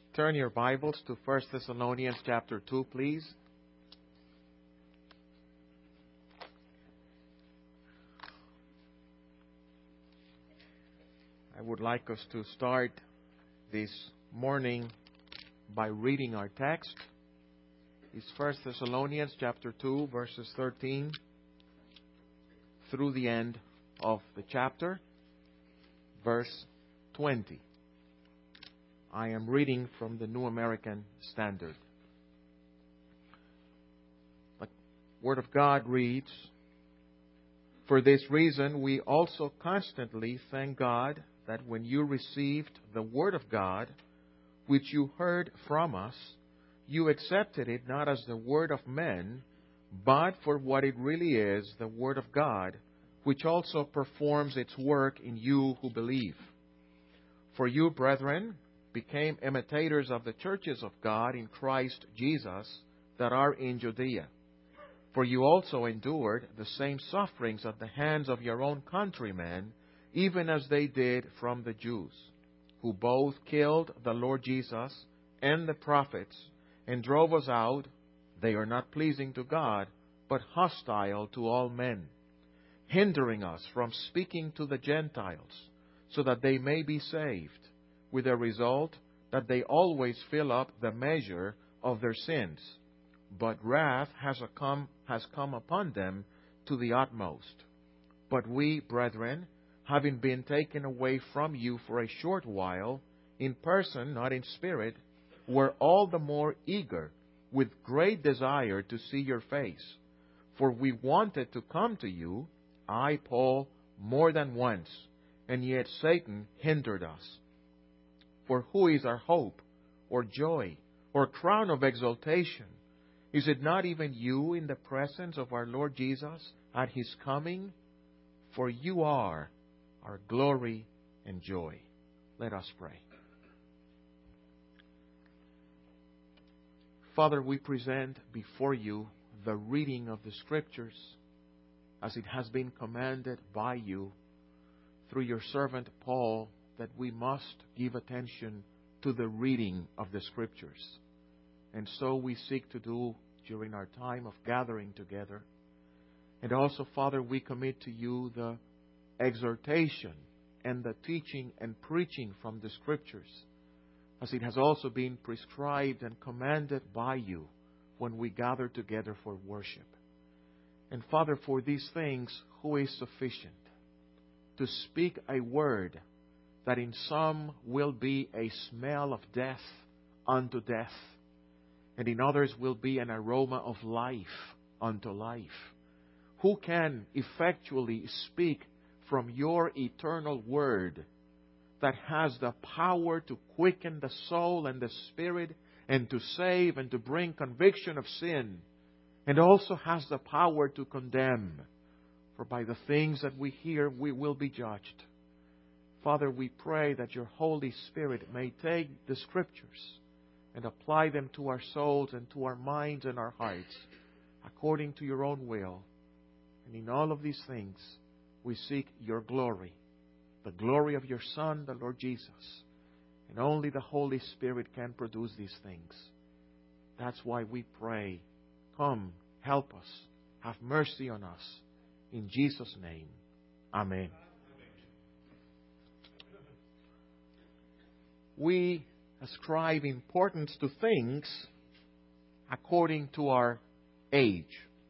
Turn your Bibles to 1 Thessalonians chapter 2, please. I would like us to start this morning by reading our text. It's 1 Thessalonians chapter 2, verses 13 through the end of the chapter, verse 20. I am reading from the New American Standard. The Word of God reads, "For this reason we also constantly thank God that when you received the Word of God, which you heard from us, you accepted it not as the word of men, but for what it really is, the Word of God, which also performs its work in you who believe. For you, brethren, became imitators of the churches of God in Christ Jesus that are in Judea. For you also endured the same sufferings at the hands of your own countrymen, even as they did from the Jews, who both killed the Lord Jesus and the prophets, and drove us out. They are not pleasing to God, but hostile to all men, hindering us from speaking to the Gentiles, so that they may be saved, with the result that they always fill up the measure of their sins. But wrath has come upon them to the utmost. But we, brethren, having been taken away from you for a short while, in person, not in spirit, were all the more eager, with great desire, to see your face. For we wanted to come to you, I, Paul, more than once, and yet Satan hindered us. For who is our hope, or joy, or crown of exaltation? Is it not even you in the presence of our Lord Jesus at His coming? For you are our glory and joy." Let us pray. Father, we present before you the reading of the Scriptures as it has been commanded by you through your servant Paul, that we must give attention to the reading of the Scriptures. And so we seek to do during our time of gathering together. And also, Father, we commit to you the exhortation and the teaching and preaching from the Scriptures, as it has also been prescribed and commanded by you when we gather together for worship. And Father, for these things, who is sufficient to speak a word that in some will be a smell of death unto death, and in others will be an aroma of life unto life? Who can effectually speak from your eternal word that has the power to quicken the soul and the spirit, and to save and to bring conviction of sin, and also has the power to condemn? For by the things that we hear, we will be judged. Father, we pray that your Holy Spirit may take the Scriptures and apply them to our souls and to our minds and our hearts according to your own will. And in all of these things, we seek your glory, the glory of your Son, the Lord Jesus. And only the Holy Spirit can produce these things. That's why we pray, come, help us, have mercy on us. In Jesus' name, amen. We ascribe importance to things according to our age.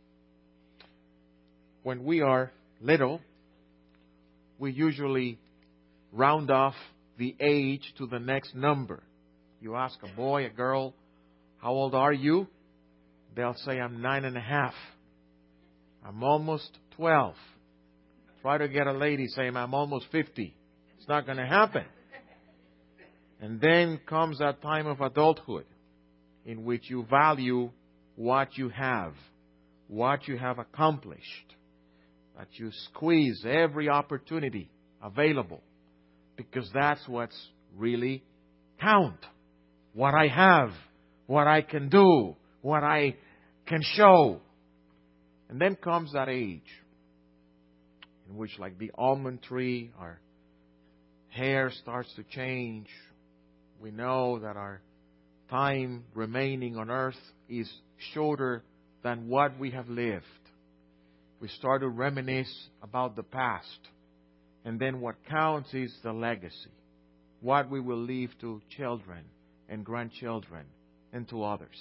When we are little, we usually round off the age to the next number. You ask a boy, a girl, how old are you? They'll say, I'm 9.5. I'm almost 12. Try to get a lady saying, I'm almost 50. It's not going to happen. And then comes that time of adulthood, in which you value what you have accomplished, that you squeeze every opportunity available, because that's what's really count. What I have, what I can do, what I can show. And then comes that age in which, like the almond tree, our hair starts to change. We know that our time remaining on earth is shorter than what we have lived. We start to reminisce about the past. And then what counts is the legacy. What we will leave to children and grandchildren and to others.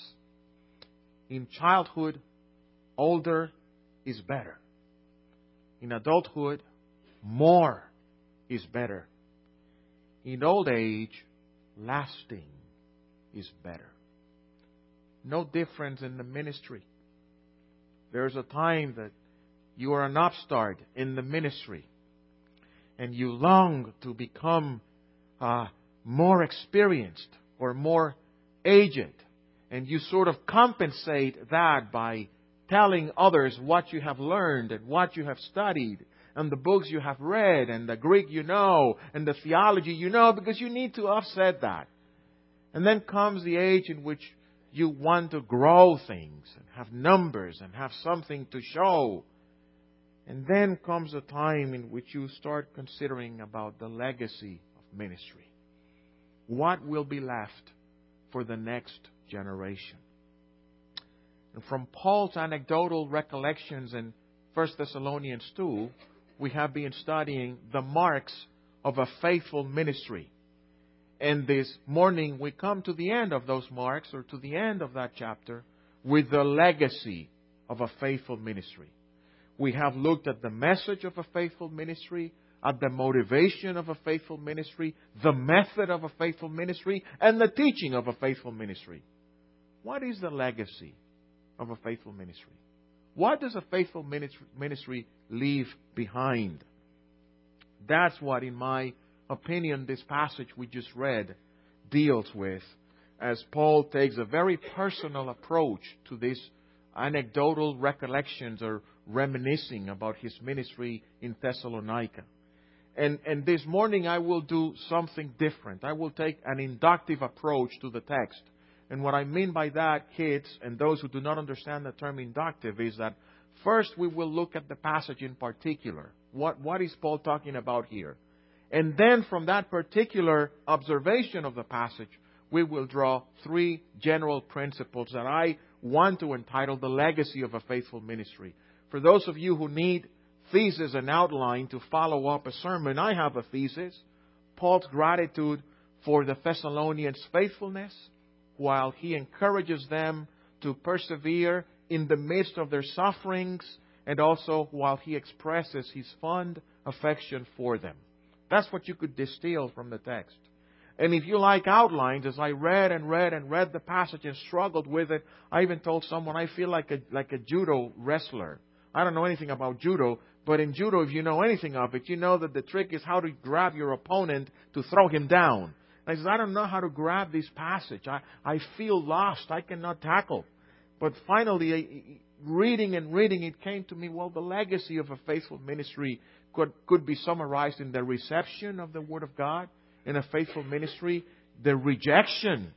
In childhood, older is better. In adulthood, more is better. In old age, lasting is better. No difference in the ministry. There's a time that you are an upstart in the ministry and you long to become more experienced or more aged, and you sort of compensate that by telling others what you have learned and what you have studied and the books you have read and the Greek you know and the theology you know, because you need to offset that. And then comes the age in which you want to grow things and have numbers and have something to show. And then comes a time in which you start considering about the legacy of ministry. What will be left for the next generation? And from Paul's anecdotal recollections in 1 Thessalonians 2, we have been studying the marks of a faithful ministry. And this morning we come to the end of those marks, or to the end of that chapter, with the legacy of a faithful ministry. We have looked at the message of a faithful ministry, at the motivation of a faithful ministry, the method of a faithful ministry, and the teaching of a faithful ministry. What is the legacy of a faithful ministry? What does a faithful ministry leave behind? That's what, in my opinion, this passage we just read deals with, as Paul takes a very personal approach to these anecdotal recollections or reminiscing about his ministry in Thessalonica. And this morning I will do something different. I will take an inductive approach to the text. And what I mean by that, kids, and those who do not understand the term inductive, is that first we will look at the passage in particular. What is Paul talking about here? And then from that particular observation of the passage, we will draw three general principles that I want to entitle the legacy of a faithful ministry. For those of you who need thesis and outline to follow up a sermon, I have a thesis. Paul's gratitude for the Thessalonians' faithfulness, while he encourages them to persevere in the midst of their sufferings, and also while he expresses his fond affection for them. That's what you could distill from the text. And if you like outlines, as I read the passage and struggled with it, I even told someone I feel like a judo wrestler. I don't know anything about judo, but in judo, if you know anything of it, you know that the trick is how to grab your opponent to throw him down. And I said, I don't know how to grab this passage. I feel lost. I cannot tackle. But finally, reading, it came to me, well, the legacy of a faithful ministry could be summarized in the reception of the Word of God. In a faithful ministry, the rejection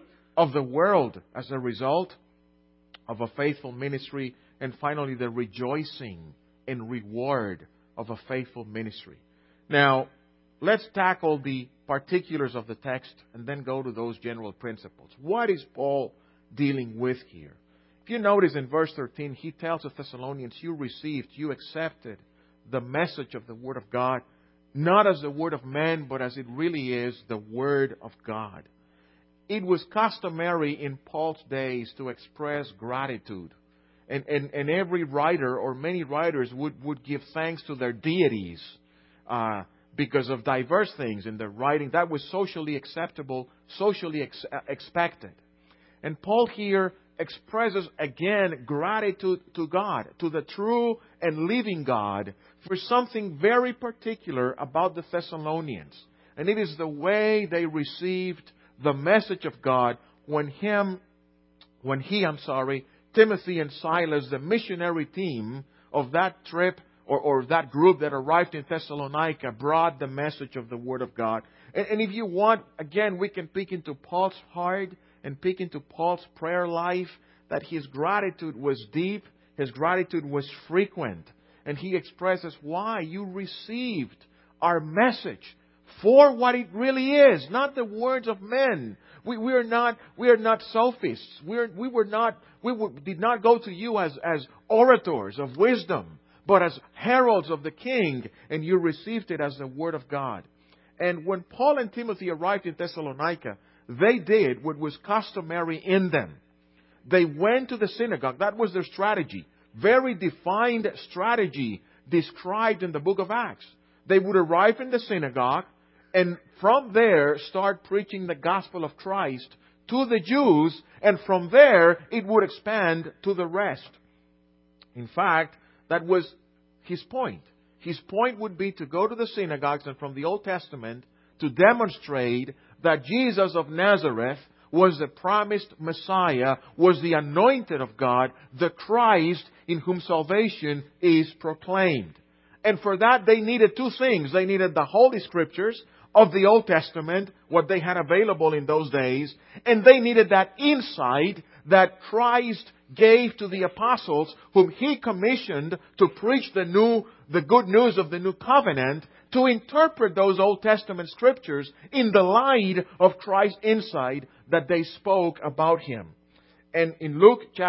of the world as a result of a faithful ministry, and finally the rejoicing and reward of a faithful ministry. Now, let's tackle the particulars of the text and then go to those general principles. What is Paul dealing with here? If you notice in verse 13, he tells the Thessalonians, you accepted the message of the Word of God, not as the word of man, but as it really is, the Word of God. It was customary in Paul's days to express gratitude. And every writer, or many writers, would give thanks to their deities because of diverse things in their writing. That was socially acceptable, socially expected. And Paul here expresses again gratitude to God, to the true and living God, for something very particular about the Thessalonians. And it is the way they received the message of God when Timothy and Silas, the missionary team of that trip or that group that arrived in Thessalonica, brought the message of the Word of God. And if you want, again, we can peek into Paul's heart and peek into Paul's prayer life, that his gratitude was deep, his gratitude was frequent. And he expresses why you received our message for what it really is, not the words of men, We are not sophists. We did not go to you as orators of wisdom, but as heralds of the King, and you received it as the Word of God. And when Paul and Timothy arrived in Thessalonica, they did what was customary in them. They went to the synagogue. That was their strategy. Very defined strategy described in the book of Acts. They would arrive in the synagogue and from there start preaching the gospel of Christ to the Jews, and from there it would expand to the rest. In fact, that was his point. His point would be to go to the synagogues and from the Old Testament to demonstrate that Jesus of Nazareth was the promised Messiah, was the anointed of God, the Christ in whom salvation is proclaimed. And for that they needed two things. They needed the Holy Scriptures of the Old Testament, what they had available in those days, and they needed that insight that Christ gave to the apostles, whom He commissioned to preach the good news of the new covenant, to interpret those Old Testament Scriptures in the light of Christ's insight that they spoke about Him. And in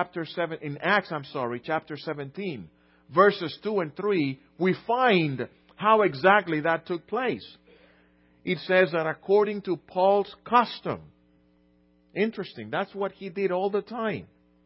Acts chapter 17, verses 2 and 3, we find how exactly that took place. It says that according to Paul's custom, interesting, that's what he did all the time.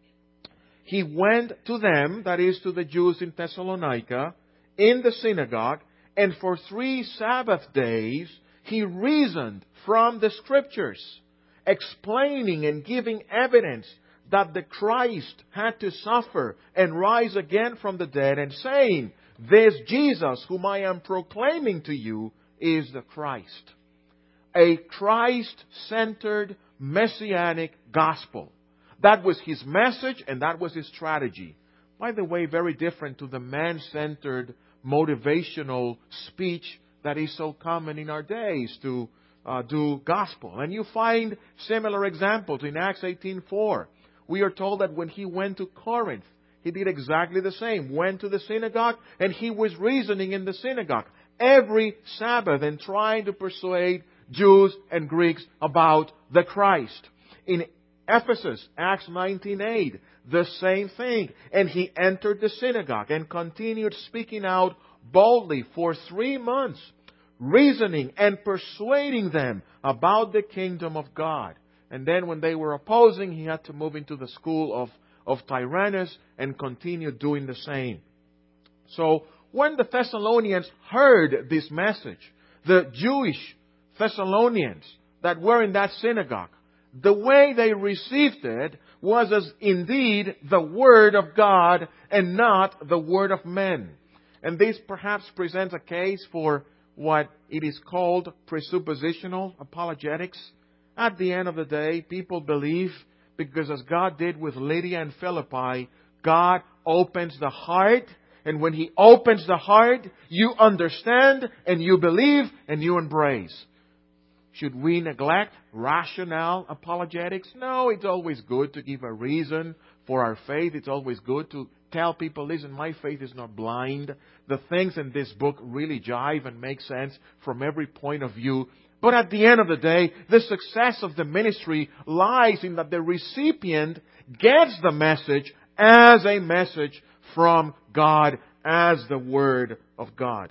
He went to them, that is to the Jews in Thessalonica, in the synagogue, and for 3 Sabbath days he reasoned from the Scriptures, explaining and giving evidence that the Christ had to suffer and rise again from the dead, and saying, "This Jesus whom I am proclaiming to you is the Christ." A Christ-centered messianic gospel. That was his message and that was his strategy. By the way, very different to the man-centered motivational speech that is so common in our days to do gospel. And you find similar examples in Acts 18:4. We are told that when he went to Corinth, he did exactly the same. Went to the synagogue and he was reasoning in the synagogue every Sabbath and trying to persuade Jews and Greeks about the Christ. In Ephesus, Acts 19:8, the same thing. And he entered the synagogue and continued speaking out boldly for 3 months, reasoning and persuading them about the kingdom of God. And then when they were opposing, he had to move into the school of Tyrannus and continue doing the same. So when the Thessalonians heard this message, the Jewish Thessalonians that were in that synagogue, the way they received it was as indeed the Word of God and not the word of men. And this perhaps presents a case for what it is called presuppositional apologetics. At the end of the day, people believe because as God did with Lydia and Philippi, God opens the heart. And when He opens the heart, you understand and you believe and you embrace. Should we neglect rational apologetics? No, it's always good to give a reason for our faith. It's always good to tell people, listen, my faith is not blind. The things in this book really jive and make sense from every point of view. But at the end of the day, the success of the ministry lies in that the recipient gets the message as a message from God, as the Word of God.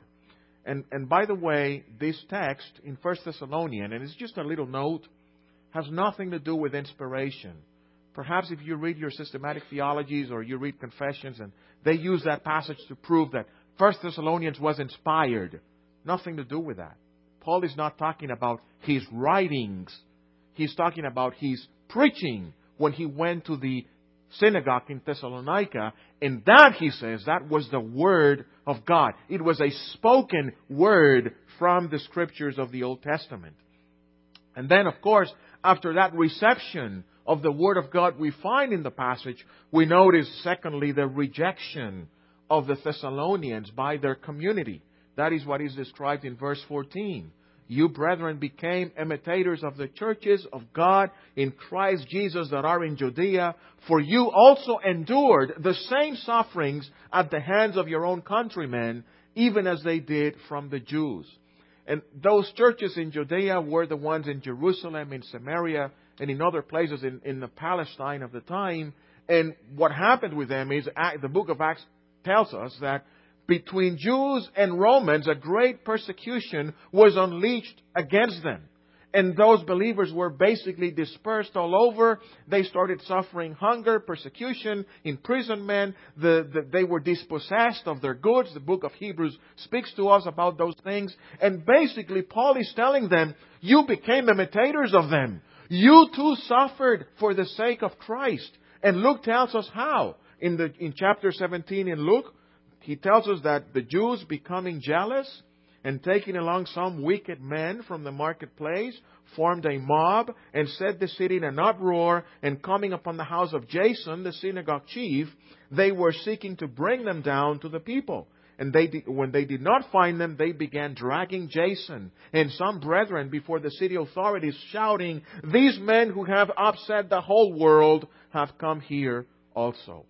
And by the way, this text in 1 Thessalonians, and it's just a little note, has nothing to do with inspiration. Perhaps if you read your systematic theologies or you read confessions and they use that passage to prove that 1 Thessalonians was inspired. Nothing to do with that. Paul is not talking about his writings. He's talking about his preaching when he went to the synagogue in Thessalonica, and that, he says, that was the Word of God. It was a spoken word from the Scriptures of the Old Testament. And then, of course, after that reception of the Word of God we find in the passage, we notice, secondly, the rejection of the Thessalonians by their community. That is what is described in verse 14. You, brethren, became imitators of the churches of God in Christ Jesus that are in Judea, for you also endured the same sufferings at the hands of your own countrymen, even as they did from the Jews. And those churches in Judea were the ones in Jerusalem, in Samaria, and in other places in the Palestine of the time. And what happened with them is the book of Acts tells us that between Jews and Romans, a great persecution was unleashed against them. And those believers were basically dispersed all over. They started suffering hunger, persecution, imprisonment. They were dispossessed of their goods. The book of Hebrews speaks to us about those things. And basically, Paul is telling them, you became imitators of them. You too suffered for the sake of Christ. And Luke tells us how. In chapter 17 in Luke, he tells us that the Jews becoming jealous and taking along some wicked men from the marketplace, formed a mob and set the city in an uproar, and coming upon the house of Jason, the synagogue chief, they were seeking to bring them down to the people. And when they did not find them, they began dragging Jason and some brethren before the city authorities, shouting, "These men who have upset the whole world have come here also."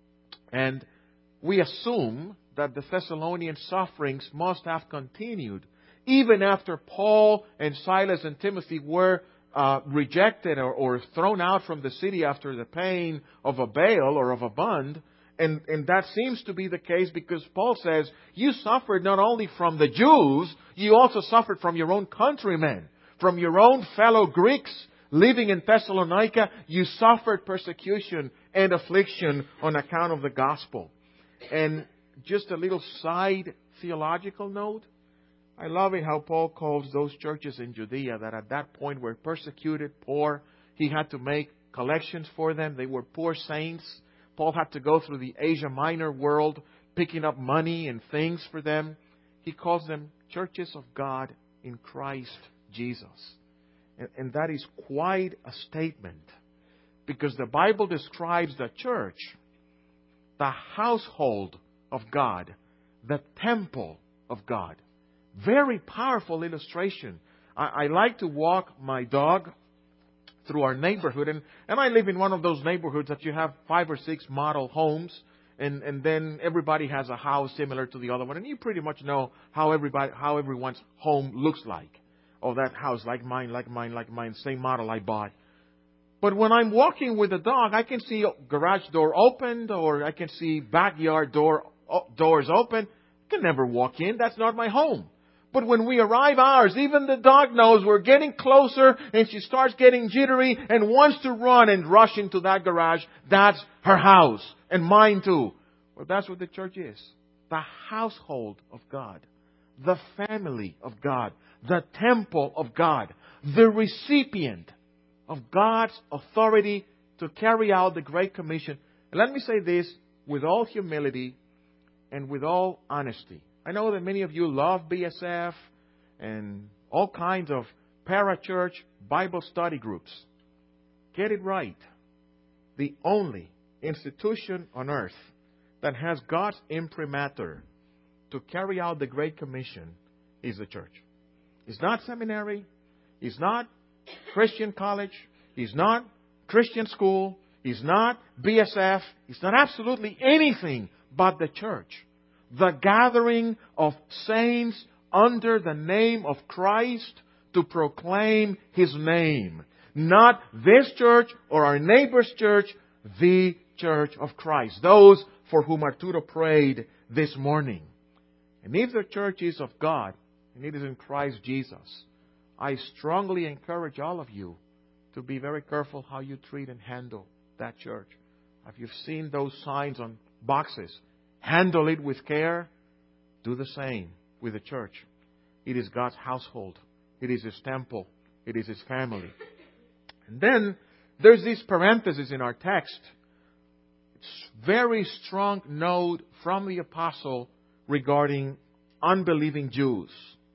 And we assume that the Thessalonian sufferings must have continued even after Paul and Silas and Timothy were rejected or thrown out from the city after the pain of a bail or of a bond. And that seems to be the case because Paul says, you suffered not only from the Jews, you also suffered from your own countrymen, from your own fellow Greeks living in Thessalonica. You suffered persecution and affliction on account of the gospel. And just a little side theological note. I love it how Paul calls those churches in Judea that at that point were persecuted, poor. He had to make collections for them. They were poor saints. Paul had to go through the Asia Minor world picking up money and things for them. He calls them churches of God in Christ Jesus. And that is quite a statement, because the Bible describes the church, the household of God, the temple of God. Very powerful illustration. I like to walk my dog through our neighborhood, and I live in one of those neighborhoods that you have 5 or 6 model homes, and then everybody has a house similar to the other one, and you pretty much know how everyone's home looks like. Oh, that house, like mine, same model I bought. But when I'm walking with a dog, I can see garage door opened, or I can see backyard doors open. I can never walk in. That's not my home. But when we arrive ours, even the dog knows we're getting closer, and she starts getting jittery and wants to run and rush into that garage. That's her house, and mine too. Well, that's what the church is. The household of God. The family of God. The temple of God. The recipient of God's authority to carry out the Great Commission. And let me say this with all humility and with all honesty. I know that many of you love BSF and all kinds of parachurch Bible study groups. Get it right. The only institution on earth that has God's imprimatur to carry out the Great Commission is the church. It's not seminary. It's not Christian college. It's not Christian school. It's not BSF. It's not absolutely anything but the church. The gathering of saints under the name of Christ to proclaim His name. Not this church or our neighbor's church, the church of Christ. Those for whom Arturo prayed this morning. And if the church is of God, and it is in Christ Jesus, I strongly encourage all of you to be very careful how you treat and handle that church. If you've seen those signs on boxes, handle it with care. Do the same with the church. It is God's household. It is His temple. It is His family. And then there's this parenthesis in our text. It's very strong note from the apostle regarding unbelieving Jews.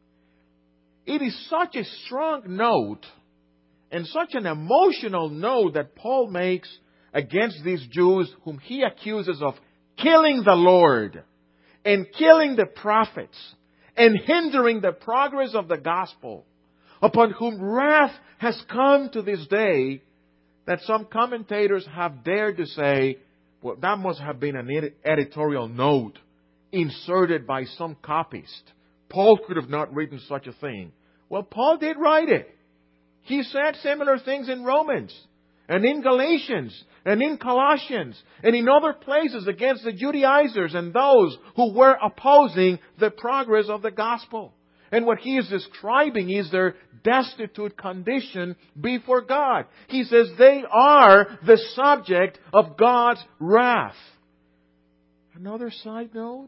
It is such a strong note and such an emotional note that Paul makes against these Jews whom he accuses of killing the Lord and killing the prophets and hindering the progress of the gospel, upon whom wrath has come to this day, that some commentators have dared to say, well, that must have been an editorial note inserted by some copyist Paul could have not written such a thing. Well, Paul did write it. He said similar things in Romans, and in Galatians, and in Colossians, and in other places against the Judaizers and those who were opposing the progress of the gospel. And what he is describing is their destitute condition before God. He says they are the subject of God's wrath. Another side note,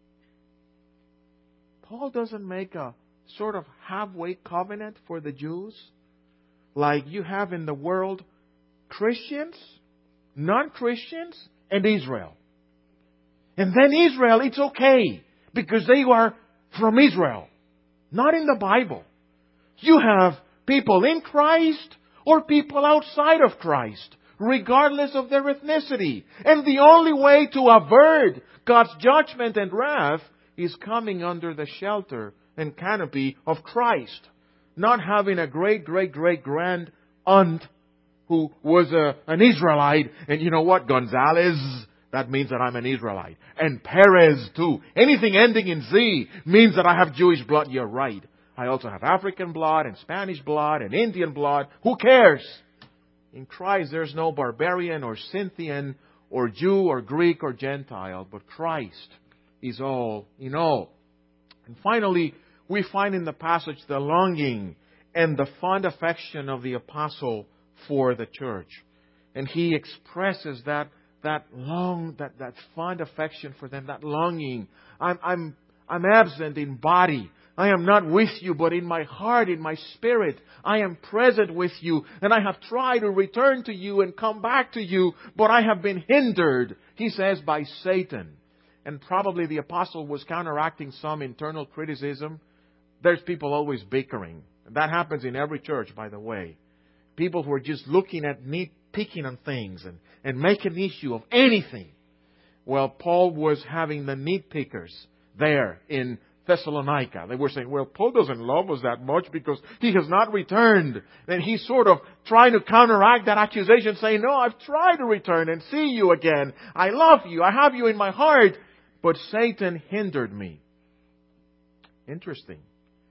Paul doesn't make a sort of halfway covenant for the Jews like you have in the world Christians, non-Christians, and Israel. And then Israel, it's okay because they are from Israel. Not in the Bible. You have people in Christ or people outside of Christ, regardless of their ethnicity. And the only way to avert God's judgment and wrath is coming under the shelter and canopy of Christ. Not having a great-great-great-grand aunt who was an Israelite. And you know what? Gonzalez, that means that I'm an Israelite. And Perez too. Anything ending in Z means that I have Jewish blood. You're right. I also have African blood and Spanish blood and Indian blood. Who cares? In Christ there's no barbarian or Scythian or Jew or Greek or Gentile. But Christ is all in all. And finally, we find in the passage the longing and the fond affection of the apostle for the church. And he expresses that fond affection for them, that longing. I'm absent in body. I am not with you, but in my heart, in my spirit, I am present with you. And I have tried to return to you and come back to you, but I have been hindered, he says, by Satan. And probably the apostle was counteracting some internal criticism. There's people always bickering. That happens in every church, by the way. People who are just looking at nitpicking on things and make an issue of anything. Well, Paul was having the nitpickers there in Thessalonica. They were saying, well, Paul doesn't love us that much because he has not returned. And he's sort of trying to counteract that accusation, saying, no, I've tried to return and see you again. I love you. I have you in my heart. But Satan hindered me. Interesting.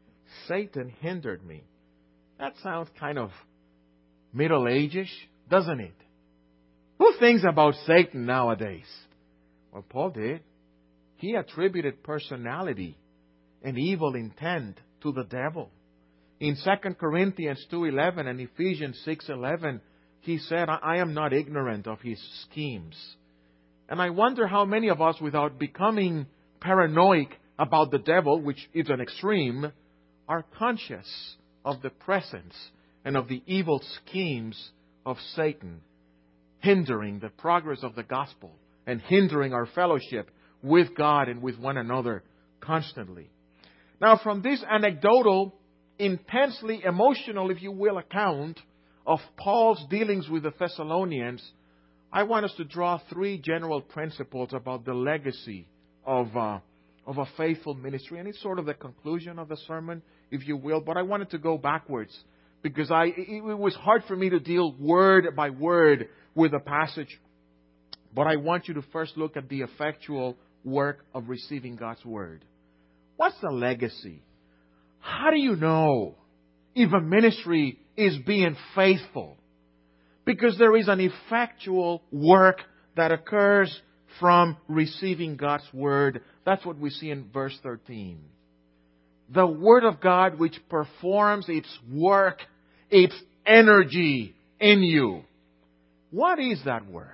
Satan hindered me. That sounds kind of Middle Age-ish, doesn't it? Who thinks about Satan nowadays? Well, Paul did. He attributed personality and evil intent to the devil. In 2 Corinthians 2:11 and Ephesians 6:11, he said, I am not ignorant of his schemes. And I wonder how many of us, without becoming paranoid about the devil, which is an extreme, are conscious of the presence and of the evil schemes of Satan, hindering the progress of the gospel and hindering our fellowship with God and with one another constantly. Now, from this anecdotal, intensely emotional, if you will, account of Paul's dealings with the Thessalonians, I want us to draw three general principles about the legacy of a faithful ministry. And it's sort of the conclusion of the sermon, if you will. But I wanted to go backwards because it was hard for me to deal word by word with the passage. But I want you to first look at the effectual work of receiving God's Word. What's the legacy? How do you know if a ministry is being faithful? Because there is an effectual work that occurs from receiving God's Word. That's what we see in verse 13. The Word of God which performs its work, its energy in you. What is that work?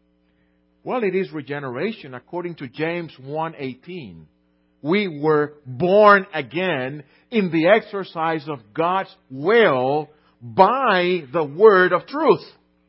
Well, it is regeneration according to James 1:18. We were born again in the exercise of God's will by the word of truth.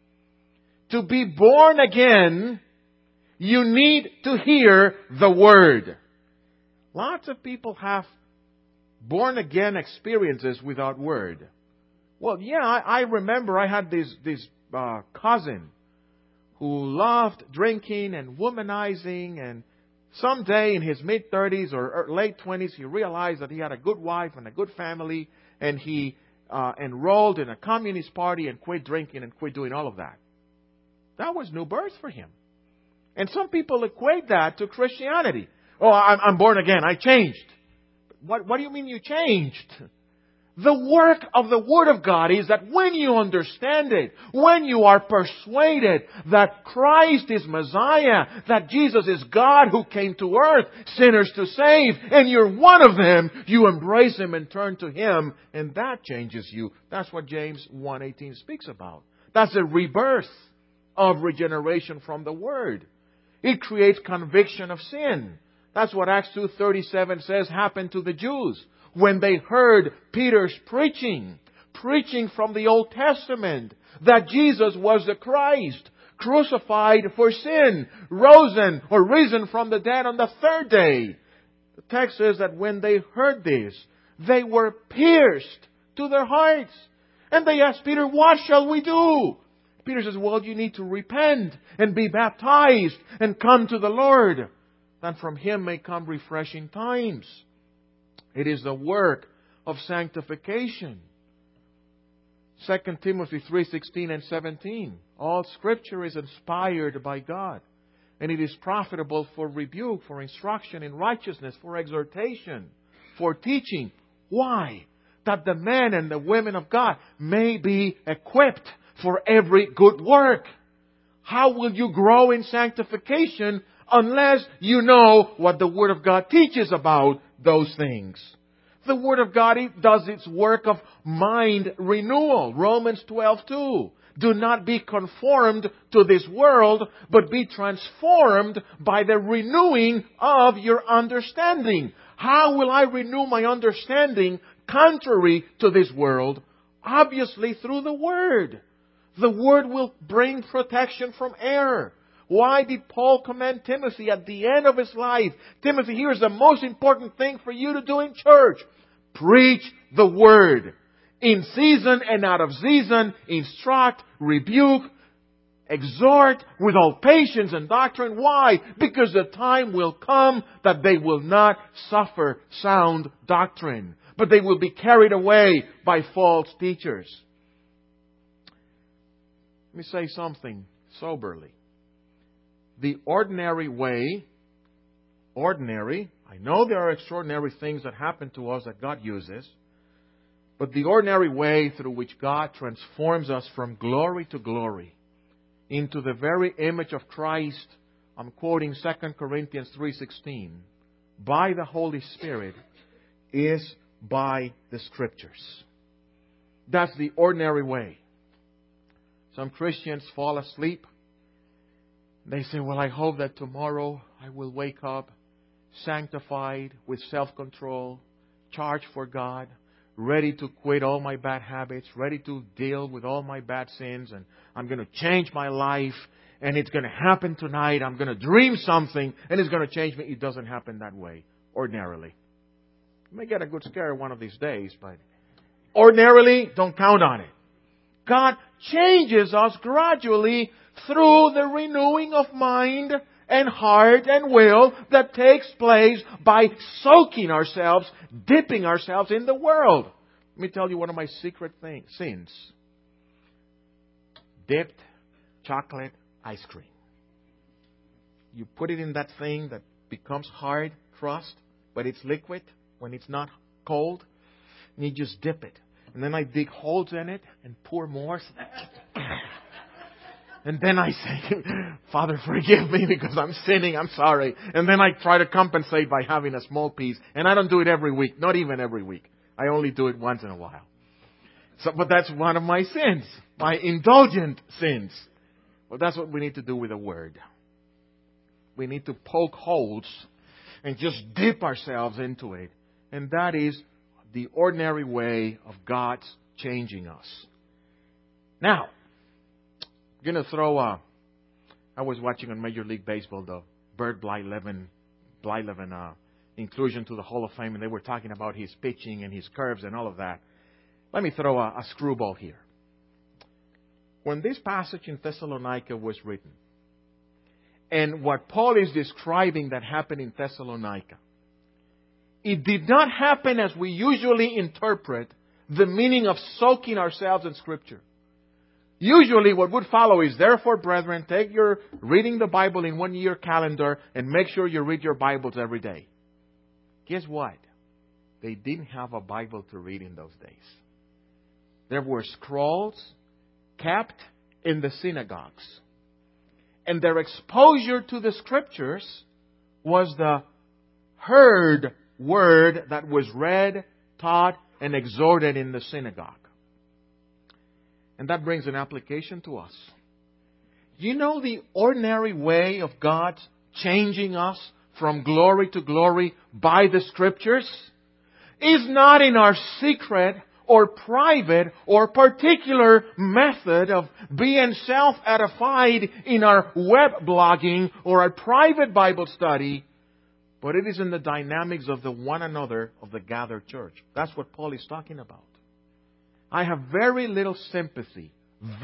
To be born again, you need to hear the Word. Lots of people have born again experiences without Word. Well, yeah, I remember I had this cousin who loved drinking and womanizing, and someday in his mid-30s or late 20s, he realized that he had a good wife and a good family, and he enrolled in a communist party and quit drinking and quit doing all of that. That was new birth for him. And some people equate that to Christianity. Oh, I'm born again. I changed. But what do you mean you changed? The work of the Word of God is that when you understand it, when you are persuaded that Christ is Messiah, that Jesus is God who came to earth, sinners to save, and you're one of them, you embrace Him and turn to Him, and that changes you. That's what James 1:18 speaks about. That's a rebirth of regeneration from the Word. It creates conviction of sin. That's what Acts 2:37 says happened to the Jews. When they heard Peter's preaching from the Old Testament, that Jesus was the Christ, crucified for sin, risen from the dead on the third day. The text says that when they heard this, they were pierced to their hearts. And they asked Peter, what shall we do? Peter says, well, you need to repent and be baptized and come to the Lord. Then from Him may come refreshing times. It is the work of sanctification. 2 Timothy 3:16 and 17. All Scripture is inspired by God, and it is profitable for rebuke, for instruction in righteousness, for exhortation, for teaching. Why? That the men and the women of God may be equipped for every good work. How will you grow in sanctification unless you know what the Word of God teaches about those things? The Word of God does its work of mind renewal. Romans 12:2. Do not be conformed to this world, but be transformed by the renewing of your understanding. How will I renew my understanding contrary to this world? Obviously through the Word. The Word will bring protection from error. Why did Paul command Timothy at the end of his life? Timothy, here's the most important thing for you to do in church. Preach the Word. In season and out of season, instruct, rebuke, exhort with all patience and doctrine. Why? Because the time will come that they will not suffer sound doctrine, but they will be carried away by false teachers. Let me say something soberly. The ordinary way, I know there are extraordinary things that happen to us that God uses, but the ordinary way through which God transforms us from glory to glory into the very image of Christ, I'm quoting 2 Corinthians 3:16, by the Holy Spirit, is by the Scriptures. That's the ordinary way. Some Christians fall asleep. They say, well, I hope that tomorrow I will wake up sanctified, with self-control, charged for God, ready to quit all my bad habits, ready to deal with all my bad sins, and I'm going to change my life, and it's going to happen tonight. I'm going to dream something, and it's going to change me. It doesn't happen that way, ordinarily. You may get a good scare one of these days, but ordinarily, don't count on it. God changes us gradually through the renewing of mind and heart and will that takes place by soaking ourselves, dipping ourselves in the world. Let me tell you one of my secret sins. Dipped chocolate ice cream. You put it in that thing that becomes hard crust, but it's liquid when it's not cold, and you just dip it. And then I dig holes in it and pour more. And then I say, Father, forgive me because I'm sinning. I'm sorry. And then I try to compensate by having a small piece. And I don't do it every week. Not even every week. I only do it once in a while. But that's one of my sins. My indulgent sins. Well, that's what we need to do with the Word. We need to poke holes and just dip ourselves into it. And that is the ordinary way of God's changing us. Now, I'm going to throw I was watching on Major League Baseball the Bert Blyleven inclusion to the Hall of Fame, and they were talking about his pitching and his curves and all of that. Let me throw a screwball here. When this passage in Thessalonica was written, and what Paul is describing that happened in Thessalonica, it did not happen as we usually interpret the meaning of soaking ourselves in Scripture. Usually what would follow is, therefore, brethren, take your reading the Bible in 1 year calendar and make sure you read your Bibles every day. Guess what? they didn't have a Bible to read in those days. There were scrolls kept in the synagogues. And their exposure to the Scriptures was the heard word that was read, taught, and exhorted in the synagogue. And that brings an application to us. You know the ordinary way of God changing us from glory to glory by the Scriptures is not in our secret or private or particular method of being self-edified in our web blogging or our private Bible study, but it is in the dynamics of the one another of the gathered church. That's what Paul is talking about. I have very little sympathy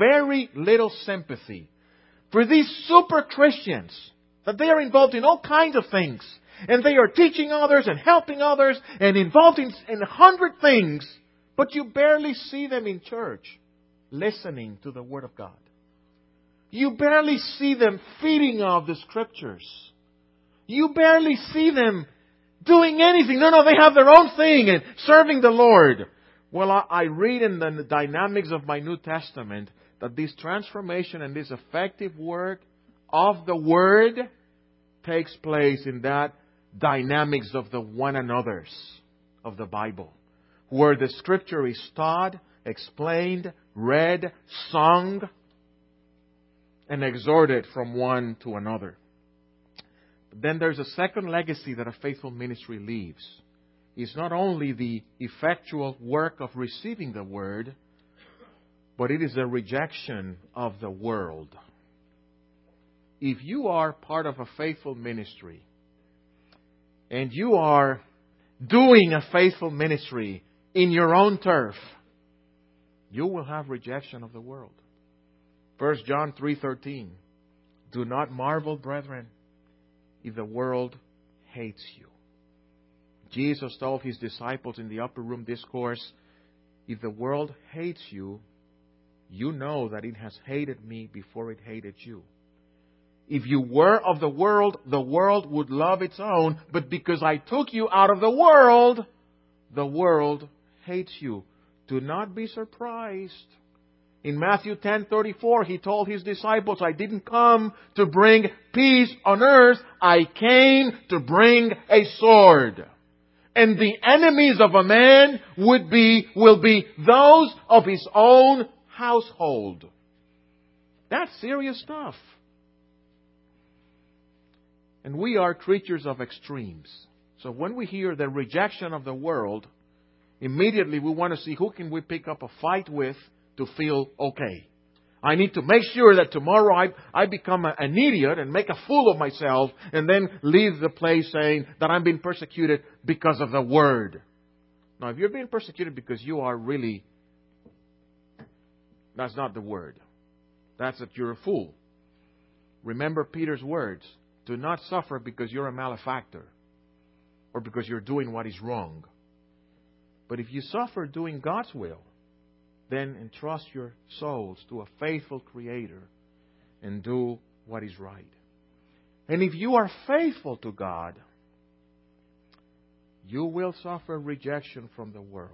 for these super Christians, that they are involved in all kinds of things. And they are teaching others and helping others and involved in 100 things. But you barely see them in church listening to the Word of God. You barely see them feeding off the Scriptures. You barely see them doing anything. No, they have their own thing and serving the Lord. Well, I read in the dynamics of my New Testament that this transformation and this effective work of the Word takes place in that dynamics of the one another's of the Bible, where the Scripture is taught, explained, read, sung, and exhorted from one to another. But then there's a second legacy that a faithful ministry leaves. It's not only the effectual work of receiving the Word, but it is a rejection of the world. If you are part of a faithful ministry, and you are doing a faithful ministry in your own turf, you will have rejection of the world. 1 John 3:13. Do not marvel, brethren, if the world hates you. Jesus told His disciples in the upper room discourse, if the world hates you, you know that it has hated me before it hated you. If you were of the world would love its own. But because I took you out of the world hates you. Do not be surprised. In Matthew 10:34, He told His disciples, I didn't come to bring peace on earth. I came to bring a sword. And the enemies of a man will be those of his own household. That's serious stuff. And we are creatures of extremes. So when we hear the rejection of the world, immediately we want to see who can we pick up a fight with to feel okay. I need to make sure that tomorrow I become an idiot and make a fool of myself and then leave the place saying that I'm being persecuted because of the Word. Now, if you're being persecuted because you are really... That's not the Word. That's that you're a fool. Remember Peter's words. Do not suffer because you're a malefactor or because you're doing what is wrong. But if you suffer doing God's will, then entrust your souls to a faithful Creator and do what is right. And if you are faithful to God, you will suffer rejection from the world.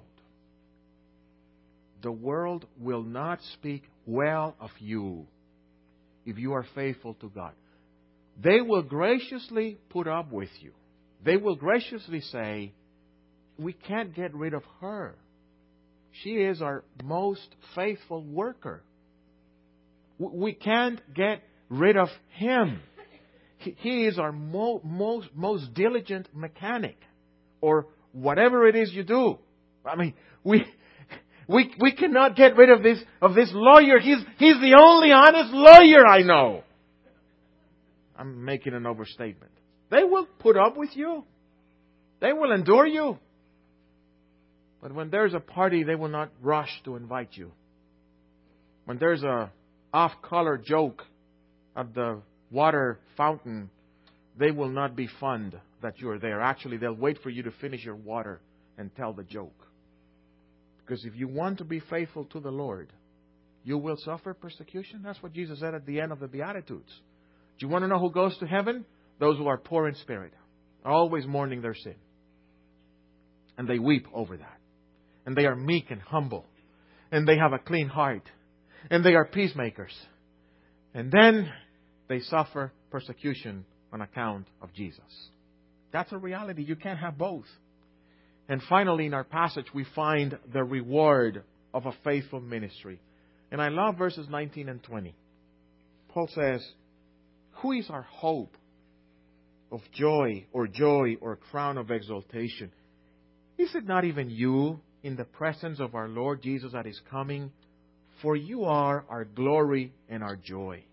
The world will not speak well of you if you are faithful to God. They will graciously put up with you. They will graciously say, we can't get rid of her. She is our most faithful worker. We can't get rid of him. He is our most diligent mechanic. Or whatever it is you do. I mean, we cannot get rid of this lawyer. He's the only honest lawyer I know. I'm making an overstatement. They will put up with you. They will endure you. But when there's a party, they will not rush to invite you. When there's a off-color joke at the water fountain, they will not be fond that you're there. Actually, they'll wait for you to finish your water and tell the joke. Because if you want to be faithful to the Lord, you will suffer persecution. That's what Jesus said at the end of the Beatitudes. Do you want to know who goes to heaven? Those who are poor in spirit, are always mourning their sin. And they weep over that. And they are meek and humble. And they have a clean heart. And they are peacemakers. And then they suffer persecution on account of Jesus. That's a reality. You can't have both. And finally, in our passage, we find the reward of a faithful ministry. And I love verses 19 and 20. Paul says, who is our hope of joy or crown of exaltation? Is it not even you in the presence of our Lord Jesus at His coming? For you are our glory and our joy.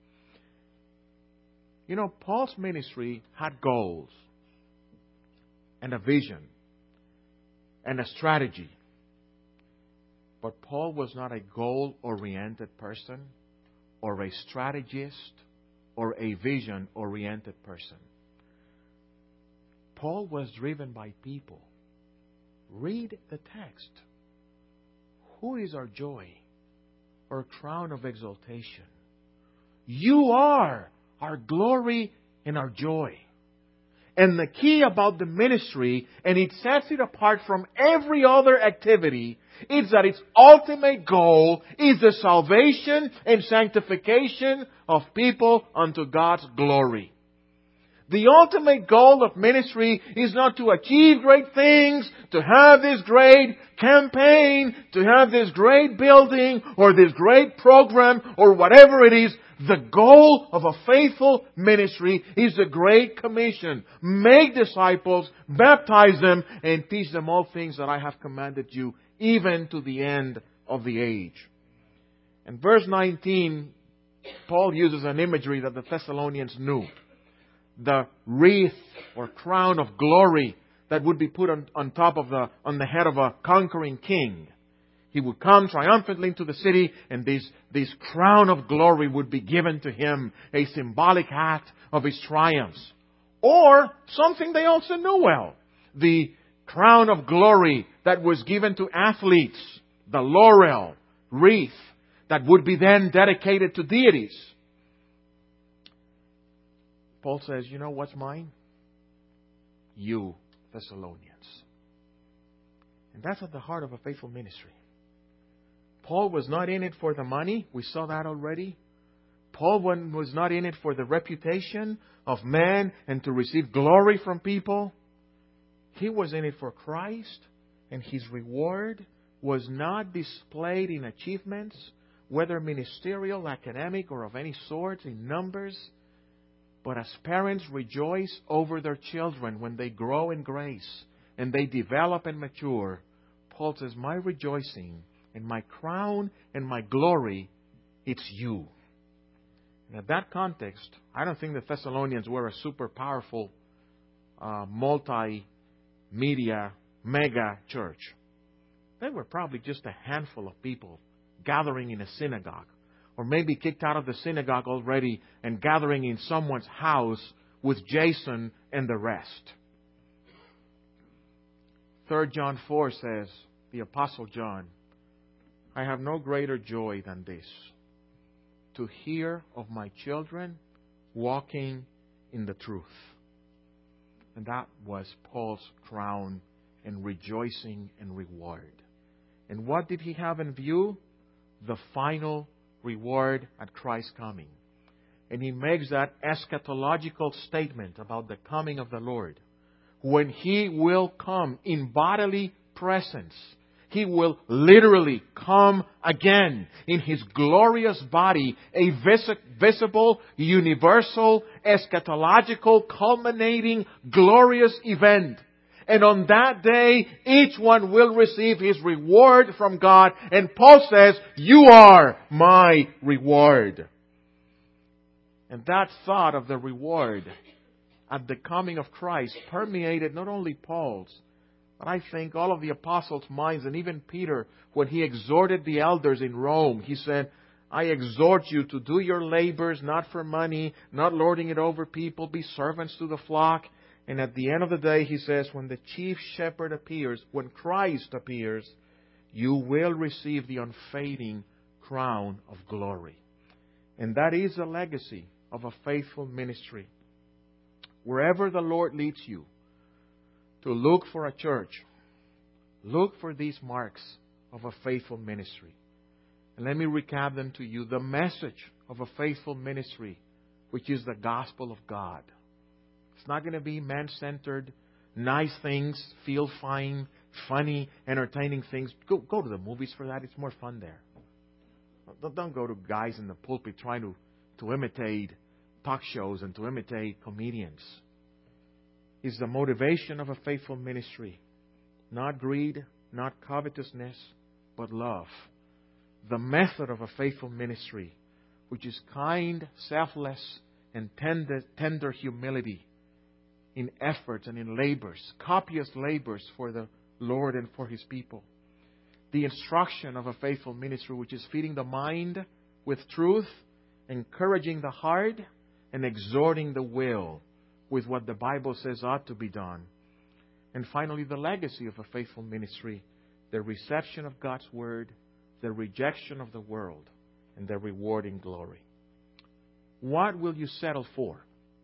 You know, Paul's ministry had goals and a vision and a strategy. But Paul was not a goal-oriented person or a strategist or a vision-oriented person. Paul was driven by people. Read the text. Who is our joy or crown of exaltation? You are our glory and our joy. And the key about the ministry, and it sets it apart from every other activity, is that its ultimate goal is the salvation and sanctification of people unto God's glory. The ultimate goal of ministry is not to achieve great things, to have this great campaign, to have this great building, or this great program, or whatever it is. The goal of a faithful ministry is the Great Commission. Make disciples, baptize them, and teach them all things that I have commanded you, even to the end of the age. In verse 19, Paul uses an imagery that the Thessalonians knew. The wreath or crown of glory that would be put on the head of a conquering king. He would come triumphantly into the city, and this crown of glory would be given to him, a symbolic act of his triumphs. Or something they also knew well, the crown of glory that was given to athletes, the laurel wreath that would be then dedicated to deities. Paul says, you know what's mine? You, Thessalonians. And that's at the heart of a faithful ministry. Paul was not in it for the money. We saw that already. Paul was not in it for the reputation of man and to receive glory from people. He was in it for Christ, and his reward was not displayed in achievements, whether ministerial, academic, or of any sort, in numbers. But as parents rejoice over their children when they grow in grace and they develop and mature, Paul says, my rejoicing and my crown and my glory, it's you. And in that context, I don't think the Thessalonians were a super powerful, multimedia, mega church. They were probably just a handful of people gathering in a synagogue. Or maybe kicked out of the synagogue already and gathering in someone's house with Jason and the rest. 3 John 4 says, the Apostle John, I have no greater joy than this, to hear of my children walking in the truth. And that was Paul's crown and rejoicing and reward. And what did he have in view? The final reward at Christ's coming. And he makes that eschatological statement about the coming of the Lord. When He will come in bodily presence, He will literally come again in His glorious body, a visible, universal, eschatological, culminating, glorious event. And on that day, each one will receive his reward from God. And Paul says, you are my reward. And that thought of the reward at the coming of Christ permeated not only Paul's, but I think all of the apostles' minds, and even Peter, when he exhorted the elders in Rome, he said, I exhort you to do your labors not for money, not lording it over people, be servants to the flock. And at the end of the day, he says, when the chief shepherd appears, when Christ appears, you will receive the unfading crown of glory. And that is the legacy of a faithful ministry. Wherever the Lord leads you, to look for a church Look for these marks of a faithful ministry. And let me recap them to you. The message of a faithful ministry, which is the gospel of God. It's not going to be man-centered, nice things, feel fine, funny, entertaining things. Go to the movies for that. It's more fun there. Don't go to guys in the pulpit trying to imitate talk shows and to imitate comedians. It's the motivation of a faithful ministry. Not greed, not covetousness, but love. The method of a faithful ministry, which is kind, selfless, and tender humility in efforts and in labors, copious labors for the Lord and for His people. The instruction of a faithful ministry, which is feeding the mind with truth, encouraging the heart, and exhorting the will with what the Bible says ought to be done. And finally, the legacy of a faithful ministry, the reception of God's Word, the rejection of the world, and the rewarding glory. What will you settle for?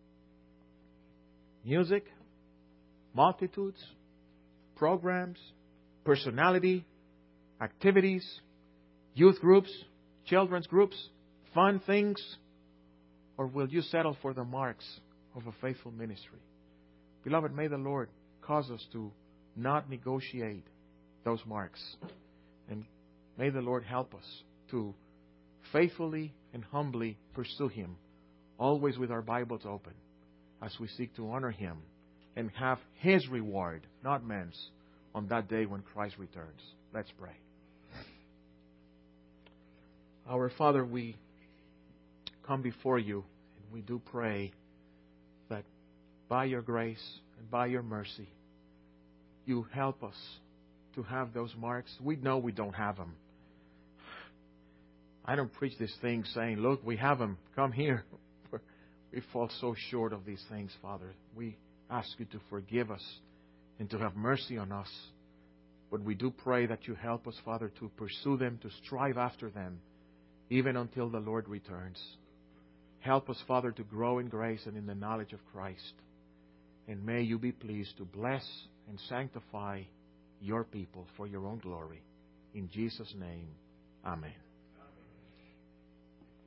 Music, multitudes, programs, personality, activities, youth groups, children's groups, fun things? Or will you settle for the marks of a faithful ministry? Beloved, may the Lord cause us to not negotiate those marks. And may the Lord help us to faithfully and humbly pursue Him, always with our Bibles open, as we seek to honor Him and have His reward, not man's, on that day when Christ returns. Let's pray. Our Father, we come before You, and we do pray that by Your grace and by Your mercy, You help us to have those marks. We know we don't have them. I don't preach this thing saying, look, we have them, come here. We fall so short of these things, Father. We ask You to forgive us and to have mercy on us. But we do pray that You help us, Father, to pursue them, to strive after them, even until the Lord returns. Help us, Father, to grow in grace and in the knowledge of Christ. And may You be pleased to bless and sanctify Your people for Your own glory. In Jesus' name, amen.